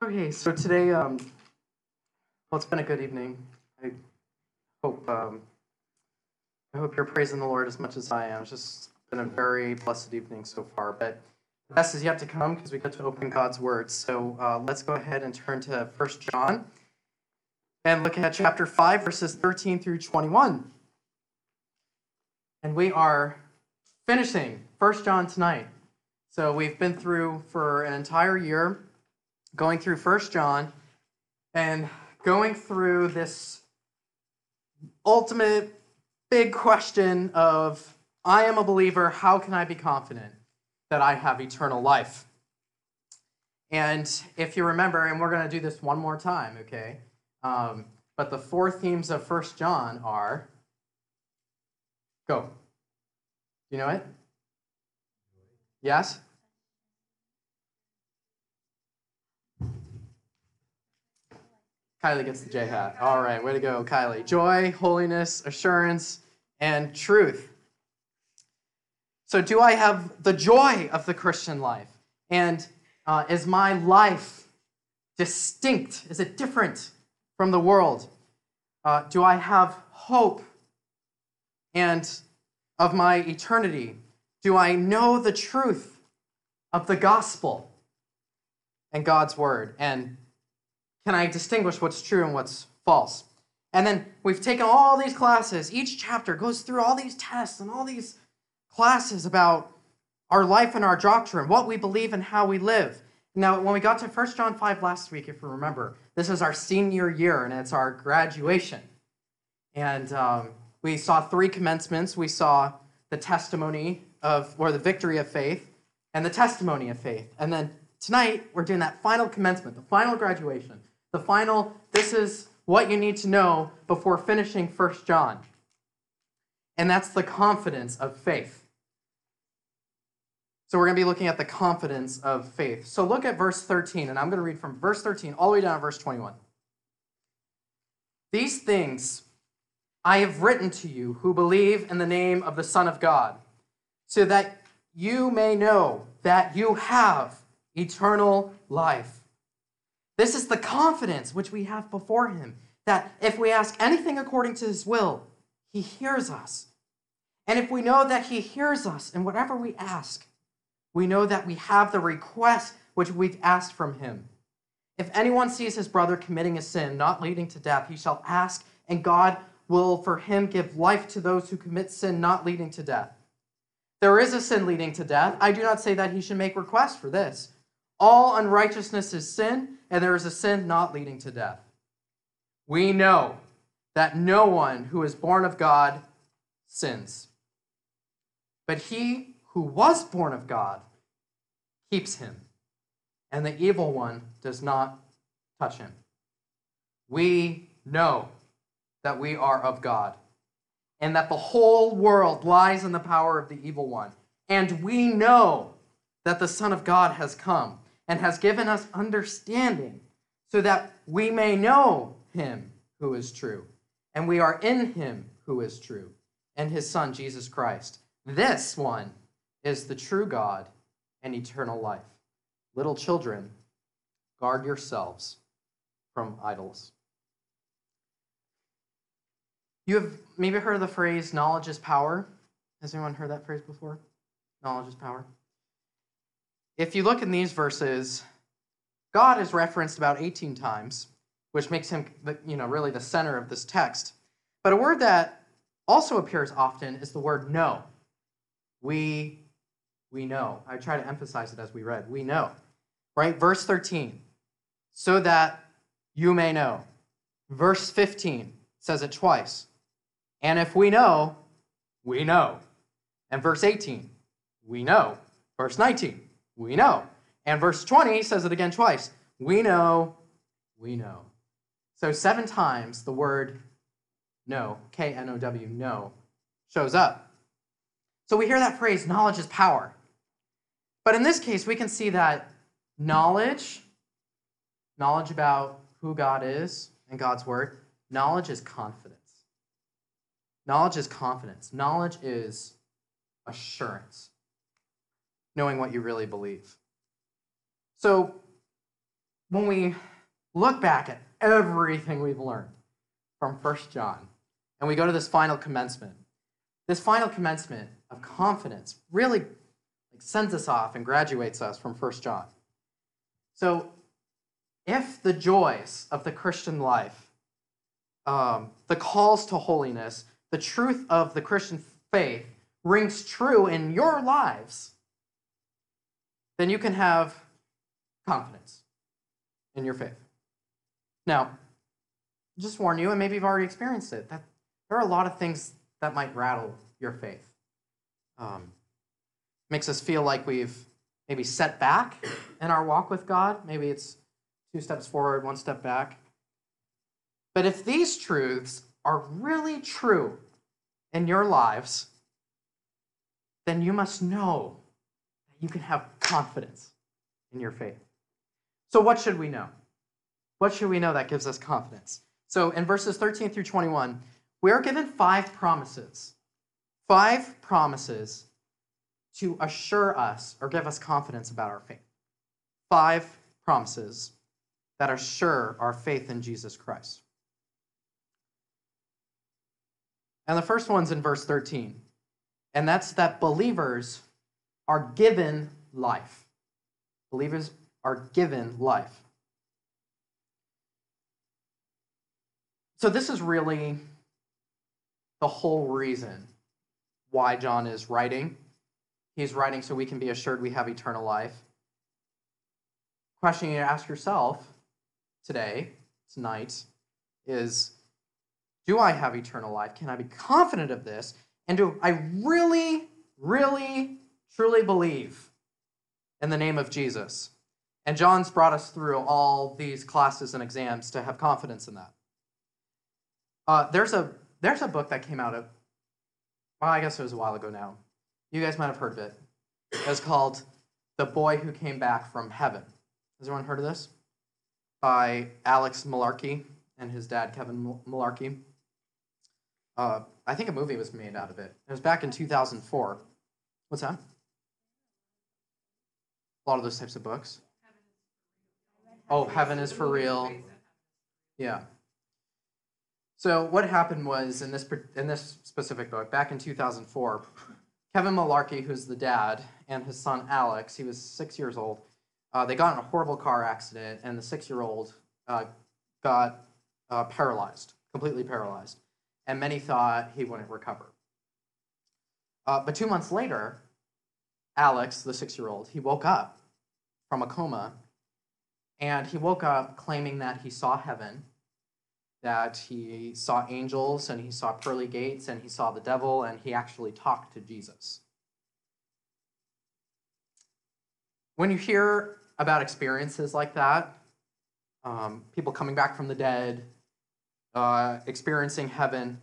Okay, so today, it's been a good evening. I hope I hope you're praising the Lord as much as I am. It's just been a very blessed evening so far, but the best is yet to come because we get to open God's Word. So let's go ahead and turn to First John and look at chapter 5, verses 13 through 21. And we are finishing First John tonight. So we've been through for an entire year, going through First John, and going through this ultimate big question of, I am a believer, how can I be confident that I have eternal life? And if you remember, and we're going to do this one more time, okay? But the four themes of First John are, go. You know it? Yes? Kylie gets the J hat. All right, way to go, Kylie. Joy, holiness, assurance, and truth. So do I have the joy of the Christian life? And is my life distinct? Is it different from the world? Do I have hope and of my eternity? Do I know the truth of the gospel and God's word? And can I distinguish what's true and what's false? And then we've taken all these classes. Each chapter goes through all these tests and all these classes about our life and our doctrine, what we believe and how we live. Now, when we got to 1 John 5 last week, if you remember, this is our senior year and it's our graduation. And we saw three commencements. We saw the testimony of, or the victory of faith, and the testimony of faith. And then tonight, we're doing that final commencement, the final graduation, the final, this is what you need to know before finishing 1 John. And that's the confidence of faith. So we're going to be looking at the confidence of faith. So look at verse 13, and I'm going to read from verse 13 all the way down to verse 21. These things I have written to you who believe in the name of the Son of God, so that you may know that you have eternal life. This is the confidence which we have before him, that if we ask anything according to his will, he hears us. And if we know that he hears us in whatever we ask, we know that we have the request which we've asked from him. If anyone sees his brother committing a sin not leading to death, he shall ask, and God will for him give life to those who commit sin not leading to death. There is a sin leading to death. I do not say that he should make request for this. All unrighteousness is sin, and there is a sin not leading to death. We know that no one who is born of God sins. But he who was born of God keeps him, and the evil one does not touch him. We know that we are of God, and that the whole world lies in the power of the evil one. And we know that the Son of God has come and has given us understanding so that we may know him who is true. And we are in him who is true, and his Son, Jesus Christ. This one is the true God and eternal life. Little children, guard yourselves from idols. You have maybe heard of the phrase, knowledge is power. Has anyone heard that phrase before? Knowledge is power. If you look in these verses, God is referenced about 18 times, which makes him, really the center of this text. But a word that also appears often is the word know. We know. I try to emphasize it as we read. We know. Right? Verse 13, so that you may know. Verse 15 says it twice. And if we know, we know. And verse 18, we know. Verse 19, we know. And verse 20 says it again twice. We know, we know. So 7 times the word know, K-N-O-W, know, shows up. So we hear that phrase, knowledge is power. But in this case, we can see that knowledge about who God is and God's word, knowledge is confidence. Knowledge is confidence. Knowledge is assurance, knowing what you really believe. So when we look back at everything we've learned from 1 John, and we go to this final commencement of confidence really sends us off and graduates us from 1 John. So if the joys of the Christian life, the calls to holiness, the truth of the Christian faith rings true in your lives, then you can have confidence in your faith. Now, just warn you, and maybe you've already experienced it, that there are a lot of things that might rattle your faith. Makes us feel like we've maybe set back in our walk with God. Maybe it's 2 steps forward, 1 step back. But if these truths are really true in your lives, then you must know that you can have confidence in your faith. So what should we know? What should we know that gives us confidence? So in verses 13 through 21, we are given 5 promises. 5 promises to assure us or give us confidence about our faith. 5 promises that assure our faith in Jesus Christ. And the first one's in verse 13, and that's that believers are given life. Believers are given life. So this is really the whole reason why John is writing. He's writing so we can be assured we have eternal life. Question you ask yourself tonight, is, do I have eternal life? Can I be confident of this? And do I really, really, truly believe in the name of Jesus? And John's brought us through all these classes and exams to have confidence in that. There's a book that came out I guess it was a while ago now. You guys might have heard of it. It's called The Boy Who Came Back from Heaven. Has anyone heard of this? By Alex Malarkey and his dad, Kevin Malarkey. I think a movie was made out of it. It was back in 2004. What's that? A lot of those types of books. Oh, Heaven is for Real. Yeah. So what happened was in this specific book, back in 2004, Kevin Malarkey, who's the dad, and his son Alex, he was 6 years old, they got in a horrible car accident, and the 6-year-old got paralyzed, completely paralyzed, and many thought he wouldn't recover. But 2 months later, Alex, the 6-year-old, he woke up from a coma, and he woke up claiming that he saw heaven, that he saw angels, and he saw pearly gates, and he saw the devil, and he actually talked to Jesus. When you hear about experiences like that, people coming back from the dead, experiencing heaven,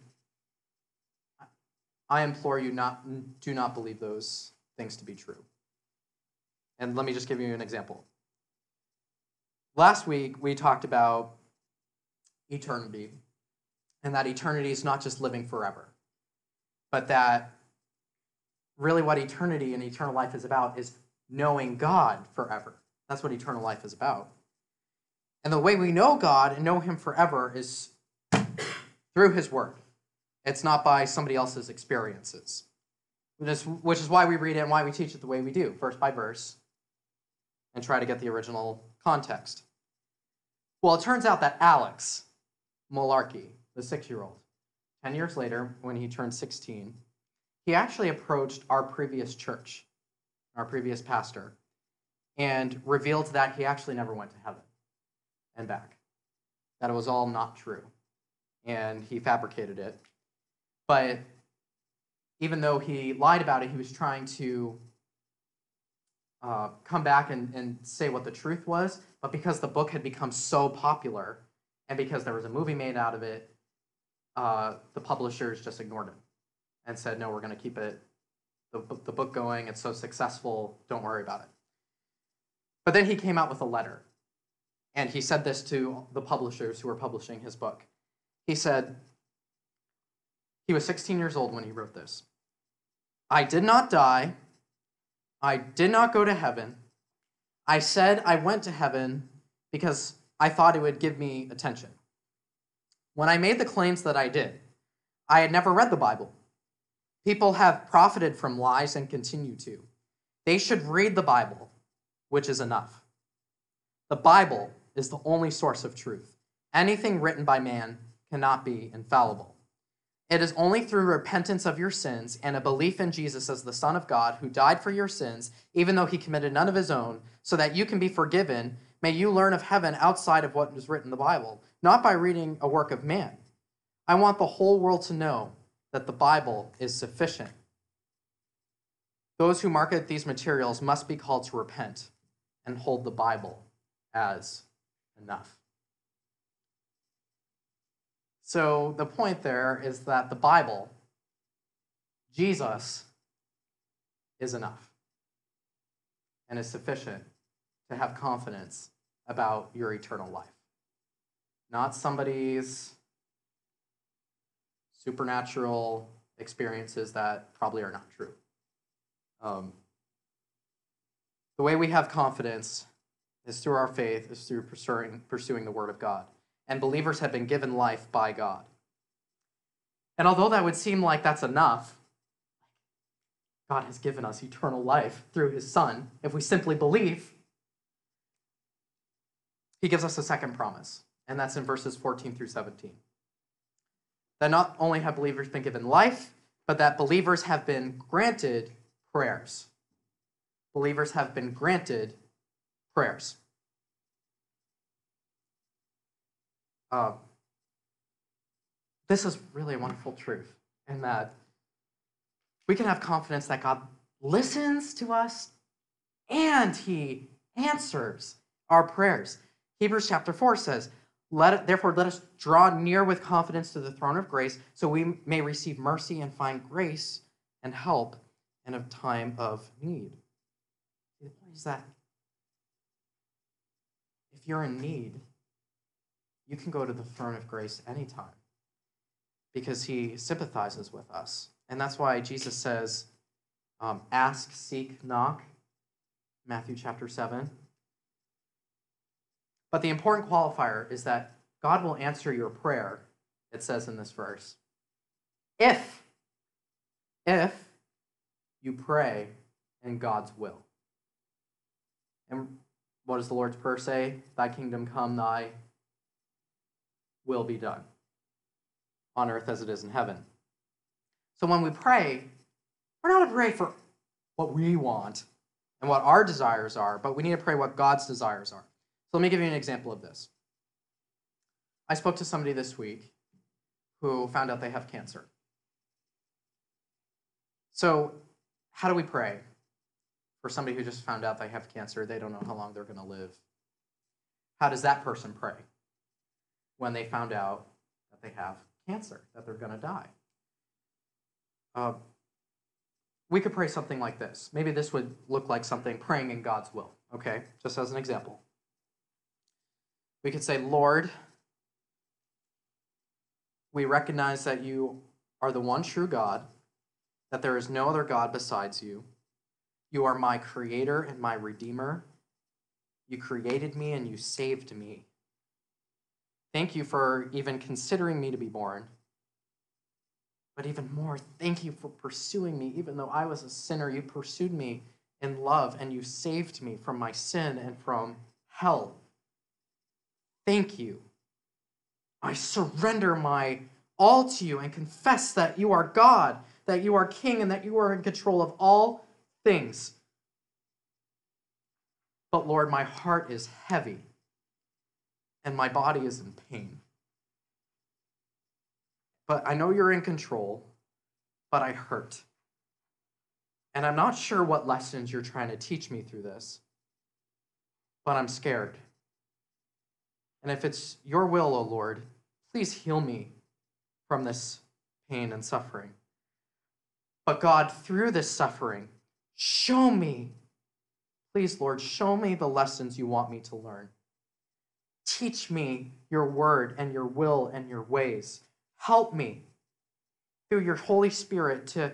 I implore you do not believe those things to be true. And let me just give you an example. Last week, we talked about eternity, and that eternity is not just living forever, but that really what eternity and eternal life is about is knowing God forever. That's what eternal life is about. And the way we know God and know him forever is through his word. It's not by somebody else's experiences, which is why we read it and why we teach it the way we do, verse by verse, and try to get the original context. Well, it turns out that Alex Malarkey, the 6-year-old, 10 years later, when he turned 16, he actually approached our previous church, our previous pastor, and revealed that he actually never went to heaven and back. That it was all not true. And he fabricated it. But even though he lied about it, he was trying to come back and say what the truth was. But because the book had become so popular, and because there was a movie made out of it, the publishers just ignored him and said, no, we're going to keep the book going. It's so successful. Don't worry about it. But then he came out with a letter. And he said this to the publishers who were publishing his book. He said, he was 16 years old when he wrote this. I did not die. I did not go to heaven. I said I went to heaven because I thought it would give me attention. When I made the claims that I did, I had never read the Bible. People have profited from lies and continue to. They should read the Bible, which is enough. The Bible is the only source of truth. Anything written by man cannot be infallible. It is only through repentance of your sins and a belief in Jesus as the Son of God who died for your sins, even though he committed none of his own, so that you can be forgiven. May you learn of heaven outside of what is written in the Bible, not by reading a work of man. I want the whole world to know that the Bible is sufficient. Those who market these materials must be called to repent and hold the Bible as enough. So the point there is that the Bible, Jesus, is enough and is sufficient to have confidence about your eternal life. Not somebody's supernatural experiences that probably are not true. The way we have confidence is through our faith, is through pursuing the Word of God. And believers have been given life by God. And although that would seem like that's enough, God has given us eternal life through his Son. If we simply believe, he gives us a second promise, and that's in verses 14 through 17. That not only have believers been given life, but that believers have been granted prayers. Believers have been granted prayers. This is really a wonderful truth, in that we can have confidence that God listens to us and he answers our prayers. Hebrews chapter 4 says, Therefore let us draw near with confidence to the throne of grace, so we may receive mercy and find grace and help in a time of need. The point is that if you're in need, you can go to the throne of grace anytime because he sympathizes with us. And that's why Jesus says, ask, seek, knock, Matthew chapter 7. But the important qualifier is that God will answer your prayer, it says in this verse, if you pray in God's will. And what does the Lord's Prayer say? Thy kingdom come, thy will be done on earth as it is in heaven. So when we pray, we're not to pray for what we want and what our desires are, but we need to pray what God's desires are. So let me give you an example of this. I spoke to somebody this week who found out they have cancer. So how do we pray for somebody who just found out they have cancer? They don't know how long they're going to live. How does that person pray when they found out that they have cancer, that they're going to die? We could pray something like this. Maybe this would look like something praying in God's will, okay? Just as an example. We could say, Lord, we recognize that you are the one true God, that there is no other God besides you. You are my creator and my redeemer. You created me and you saved me. Thank you for even considering me to be born. But even more, thank you for pursuing me. Even though I was a sinner, you pursued me in love and you saved me from my sin and from hell. Thank you. I surrender my all to you and confess that you are God, that you are King, and that you are in control of all things. But Lord, my heart is heavy and my body is in pain. But I know you're in control, but I hurt. And I'm not sure what lessons you're trying to teach me through this, but I'm scared. And if it's your will, O Lord, please heal me from this pain and suffering. But God, through this suffering, show me, please, Lord, show me the lessons you want me to learn. Teach me your word and your will and your ways. Help me through your Holy Spirit to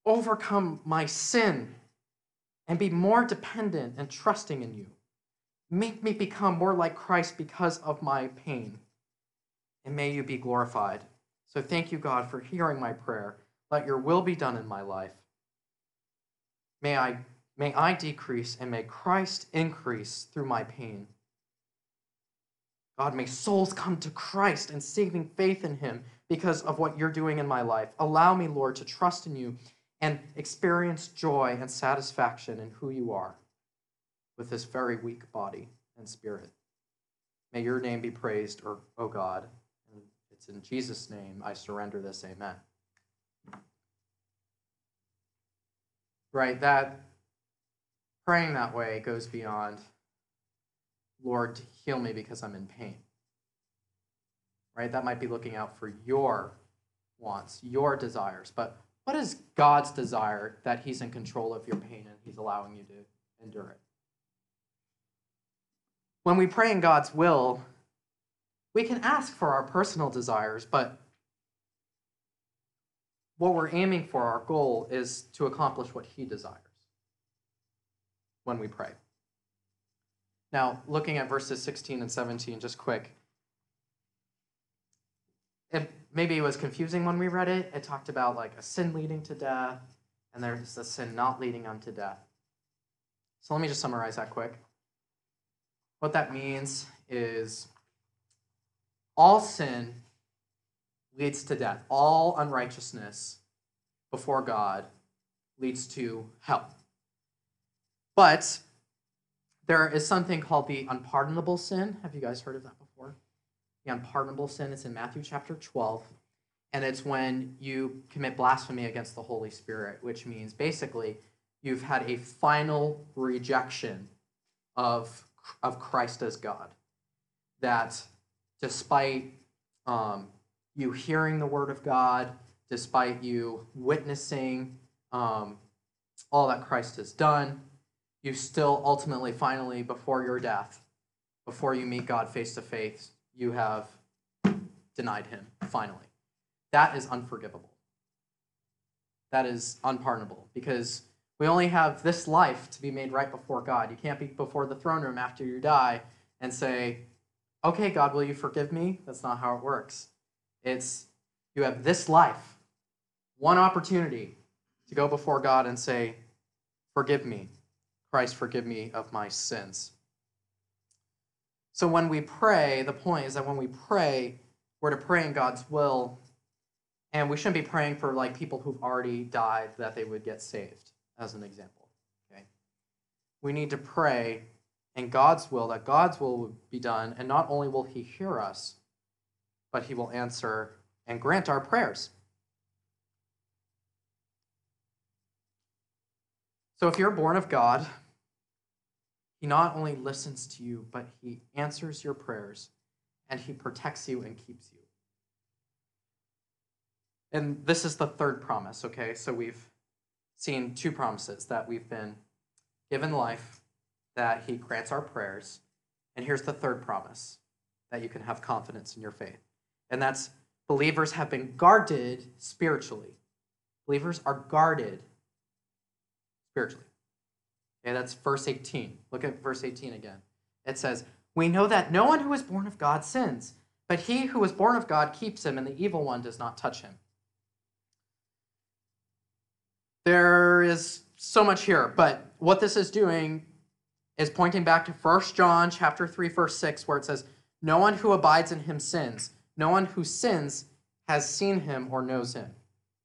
overcome my sin and be more dependent and trusting in you. Make me become more like Christ because of my pain. And may you be glorified. So thank you, God, for hearing my prayer. Let your will be done in my life. May I decrease and may Christ increase through my pain. God, may souls come to Christ and saving faith in him because of what you're doing in my life. Allow me, Lord, to trust in you and experience joy and satisfaction in who you are with this very weak body and spirit. May your name be praised, O God. And it's in Jesus' name I surrender this. Amen. Right, that praying that way goes beyond, Lord, heal me because I'm in pain. Right? That might be looking out for your wants, your desires. But what is God's desire that he's in control of your pain and he's allowing you to endure it? When we pray in God's will, we can ask for our personal desires, but what we're aiming for, our goal, is to accomplish what he desires when we pray. Now, looking at verses 16 and 17, just quick. Maybe it was confusing when we read it. It talked about like a sin leading to death, and there's a sin not leading unto death. So let me just summarize that quick. What that means is all sin leads to death. All unrighteousness before God leads to hell. But there is something called the unpardonable sin. Have you guys heard of that before? The unpardonable sin, it's in Matthew chapter 12. And it's when you commit blasphemy against the Holy Spirit, which means basically you've had a final rejection of Christ as God. That despite you hearing the word of God, despite you witnessing all that Christ has done, you still ultimately, finally, before your death, before you meet God face to face, you have denied him, finally. That is unforgivable. That is unpardonable, because we only have this life to be made right before God. You can't be before the throne room after you die and say, okay, God, will you forgive me? That's not how it works. It's, you have this life, one opportunity to go before God and say, forgive me. Christ, forgive me of my sins. So when we pray, the point is that when we pray, we're to pray in God's will, and we shouldn't be praying for like people who've already died that they would get saved, as an example. Okay? We need to pray in God's will, that God's will will be done, and not only will he hear us, but he will answer and grant our prayers. So if you're born of God, he not only listens to you, but he answers your prayers, and he protects you and keeps you. And this is the third promise, okay? So we've seen two promises, that we've been given life, that he grants our prayers, and here's the third promise, that you can have confidence in your faith. And that's believers have been guarded spiritually. Believers are guarded spiritually. Okay, that's verse 18. Look at verse 18 again. It says, we know that no one who is born of God sins, but he who is born of God keeps him, and the evil one does not touch him. There is so much here, but what this is doing is pointing back to 1 John chapter 3, verse 6, where it says, no one who abides in him sins. No one who sins has seen him or knows him.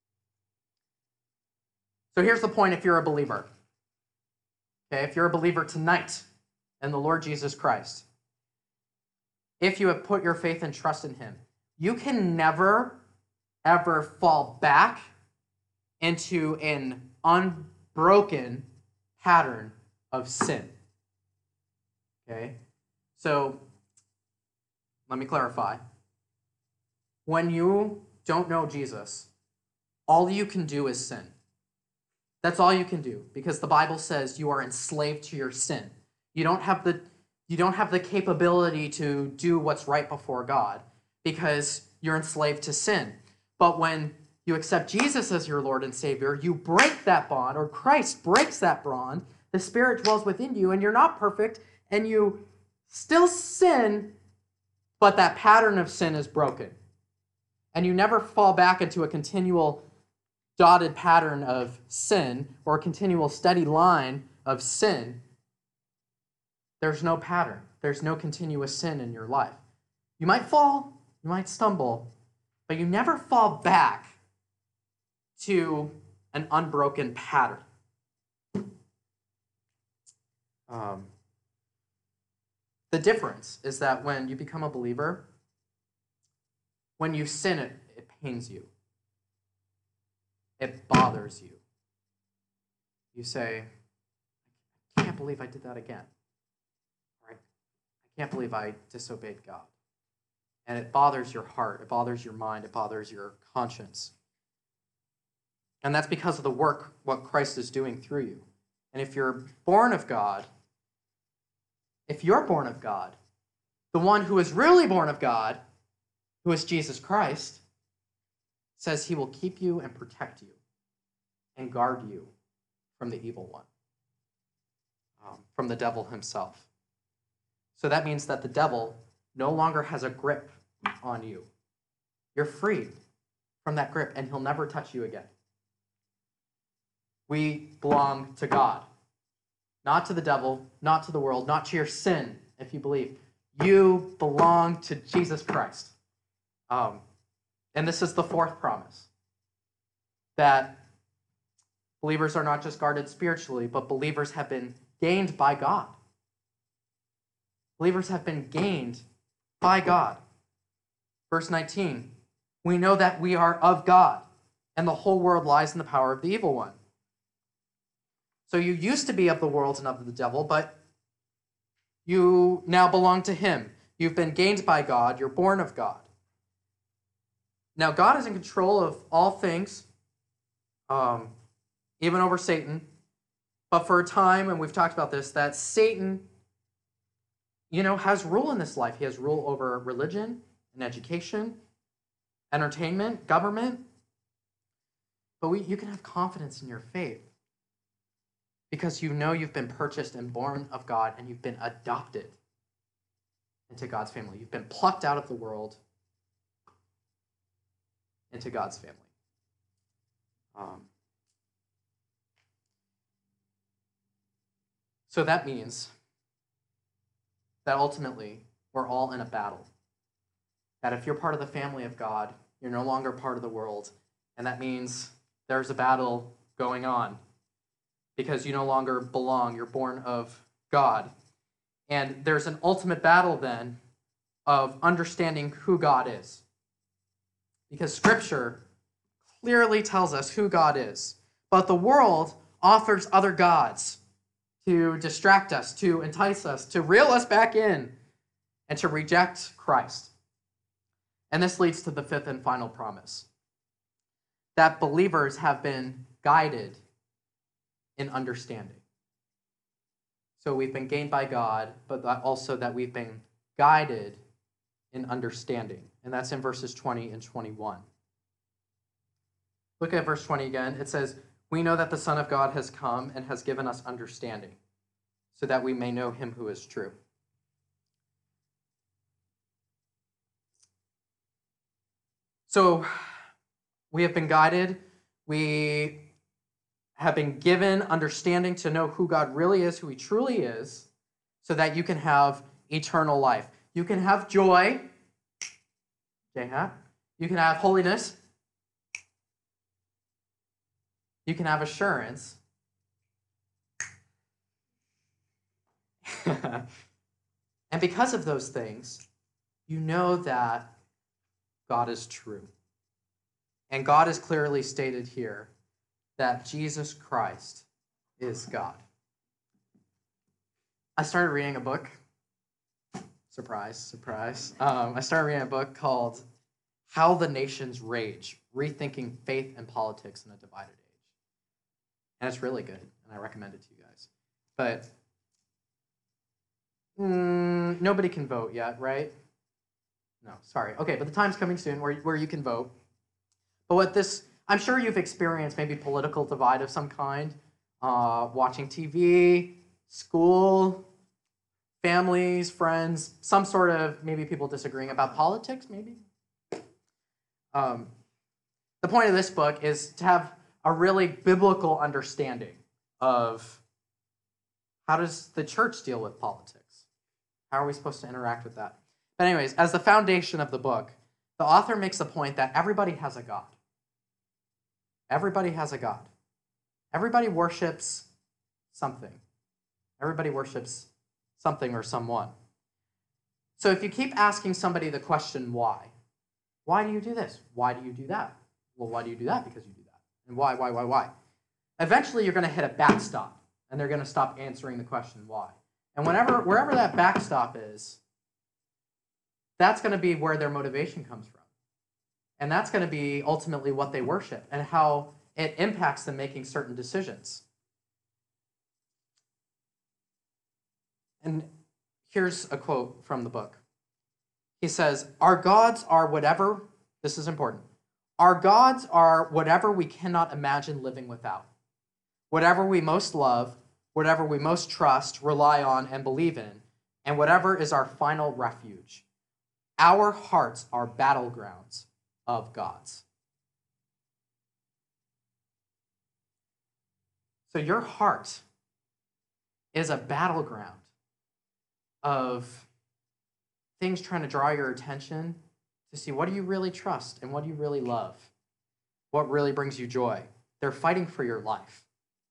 So here's the point if you're a believer. Okay, if you're a believer tonight in the Lord Jesus Christ, if you have put your faith and trust in him, you can never, ever fall back into an unbroken pattern of sin. Okay, so let me clarify. When you don't know Jesus, all you can do is sin. That's all you can do, because the Bible says you are enslaved to your sin. You don't have the capability to do what's right before God because you're enslaved to sin. But when you accept Jesus as your Lord and Savior, you break that bond, or Christ breaks that bond. The Spirit dwells within you, and you're not perfect, and you still sin, but that pattern of sin is broken. And you never fall back into a continual dotted pattern of sin or a continual steady line of sin. There's no pattern. There's no continuous sin in your life. You might fall, you might stumble, but you never fall back to an unbroken pattern. The difference is that when you become a believer, when you sin, it pains you. It bothers you. You say, I can't believe I did that again. Right? I can't believe I disobeyed God. And it bothers your heart. It bothers your mind. It bothers your conscience. And that's because of the work, what Christ is doing through you. And if you're born of God, the one who is really born of God, who is Jesus Christ, says he will keep you and protect you and guard you from the evil one, from the devil himself. So that means that the devil no longer has a grip on you. You're freed from that grip, and he'll never touch you again. We belong to God, not to the devil, not to the world, not to your sin, if you believe. You belong to Jesus Christ. And this is the fourth promise, that believers are not just guarded spiritually, but believers have been gained by God. Believers have been gained by God. Verse 19, we know that we are of God, and the whole world lies in the power of the evil one. So you used to be of the world and of the devil, but you now belong to him. You've been gained by God. You're born of God. Now, God is in control of all things, even over Satan. But for a time, and we've talked about this, that Satan, has rule in this life. He has rule over religion and education, entertainment, government. But you can have confidence in your faith because you know you've been purchased and born of God, and you've been adopted into God's family. You've been plucked out of the world into God's family. So that means that ultimately we're all in a battle. That if you're part of the family of God, you're no longer part of the world. And that means there's a battle going on because you no longer belong. You're born of God. And there's an ultimate battle then of understanding who God is. Because Scripture clearly tells us who God is. But the world offers other gods to distract us, to entice us, to reel us back in, and to reject Christ. And this leads to the fifth and final promise, that believers have been guided in understanding. So we've been gained by God, but also that we've been guided in understanding. And that's in verses 20 and 21. Look at verse 20 again. It says, we know that the Son of God has come and has given us understanding, so that we may know him who is true. So we have been guided. We have been given understanding to know who God really is, who he truly is, so that you can have eternal life. You can have joy. You can have holiness. You can have assurance. And because of those things, you know that God is true. And God is clearly stated here that Jesus Christ is God. I started reading a book. Surprise, surprise. I started reading a book called How the Nations Rage, Rethinking Faith and Politics in a Divided Age. And it's really good, and I recommend it to you guys. But nobody can vote yet, right? No, sorry. Okay, but the time's coming soon where you can vote. But I'm sure you've experienced maybe political divide of some kind, watching TV, school, families, friends, some sort of maybe people disagreeing about politics, maybe. The point of this book is to have a really biblical understanding of how does the church deal with politics? How are we supposed to interact with that? But anyways, as the foundation of the book, the author makes the point that everybody has a God. Everybody has a God. Everybody worships something. Everybody worships something or someone. So if you keep asking somebody the question, why do you do this? Why do you do that? Well, why do you do that? Because you do that. And why? Eventually, you're going to hit a backstop, and they're going to stop answering the question, why? And wherever that backstop is, that's going to be where their motivation comes from. And that's going to be ultimately what they worship and how it impacts them making certain decisions. And here's a quote from the book. He says, "Our gods are whatever," this is important, "our gods are whatever we cannot imagine living without. Whatever we most love, whatever we most trust, rely on, and believe in, and whatever is our final refuge. Our hearts are battlegrounds of gods." So your heart is a battleground of things trying to draw your attention to see what do you really trust and what do you really love, what really brings you joy. They're fighting for your life.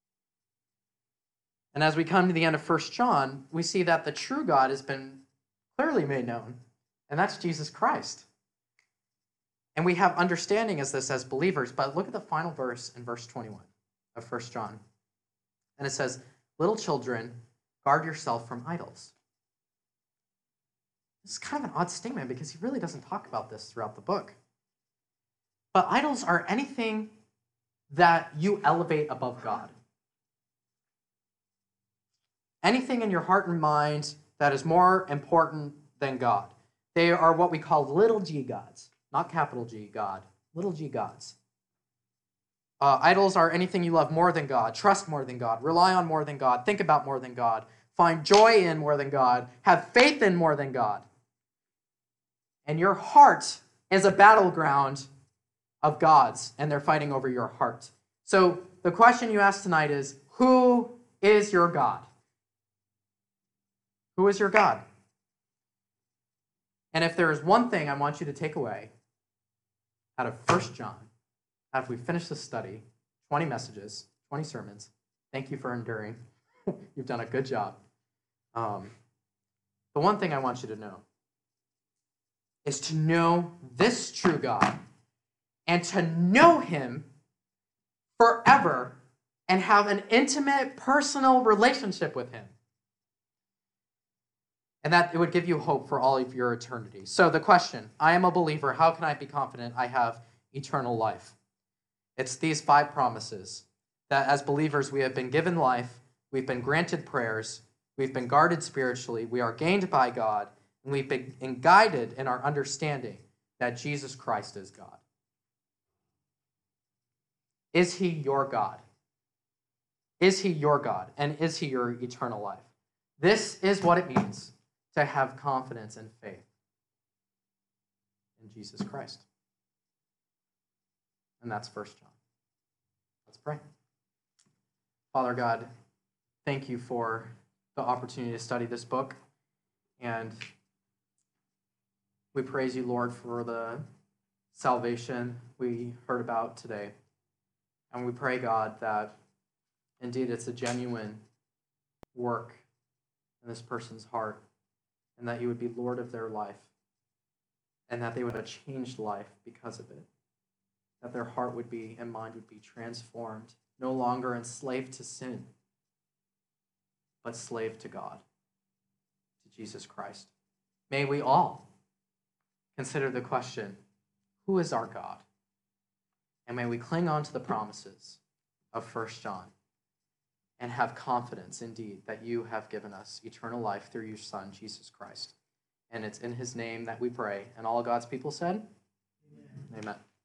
And as we come to the end of 1 John, we see that the true God has been clearly made known, and that's Jesus Christ. And we have understanding as this as believers, but look at the final verse in verse 21 of 1 John. And it says, "Little children, guard yourself from idols." This is kind of an odd statement because he really doesn't talk about this throughout the book. But idols are anything that you elevate above God. Anything in your heart and mind that is more important than God. They are what we call little g gods, not capital G God, little g gods. Idols are anything you love more than God, trust more than God, rely on more than God, think about more than God, find joy in more than God, have faith in more than God. And your heart is a battleground of gods, and they're fighting over your heart. So the question you asked tonight is, who is your God? Who is your God? And if there is one thing I want you to take away out of 1 John, after we finish this study, 20 messages, 20 sermons, thank you for enduring. You've done a good job. The one thing I want you to know is to know this true God and to know him forever and have an intimate, personal relationship with him. And that it would give you hope for all of your eternity. So the question, I am a believer, how can I be confident I have eternal life? It's these 5 promises that as believers we have been given life, we've been granted prayers, we've been guarded spiritually, we are gained by God, and we've been guided in our understanding that Jesus Christ is God. Is he your God? Is he your God? And is he your eternal life? This is what it means to have confidence and faith in Jesus Christ. And that's 1 John. Let's pray. Father God, thank you for the opportunity to study this book. And we praise you, Lord, for the salvation we heard about today. And we pray, God, that indeed it's a genuine work in this person's heart, and that you would be Lord of their life, and that they would have a changed life because of it, that their heart would be and mind would be transformed, no longer enslaved to sin, but slave to God, to Jesus Christ. May we all consider the question, who is our God? And may we cling on to the promises of 1 John and have confidence indeed that you have given us eternal life through your Son, Jesus Christ. And it's in his name that we pray. And all God's people said, Amen. Amen.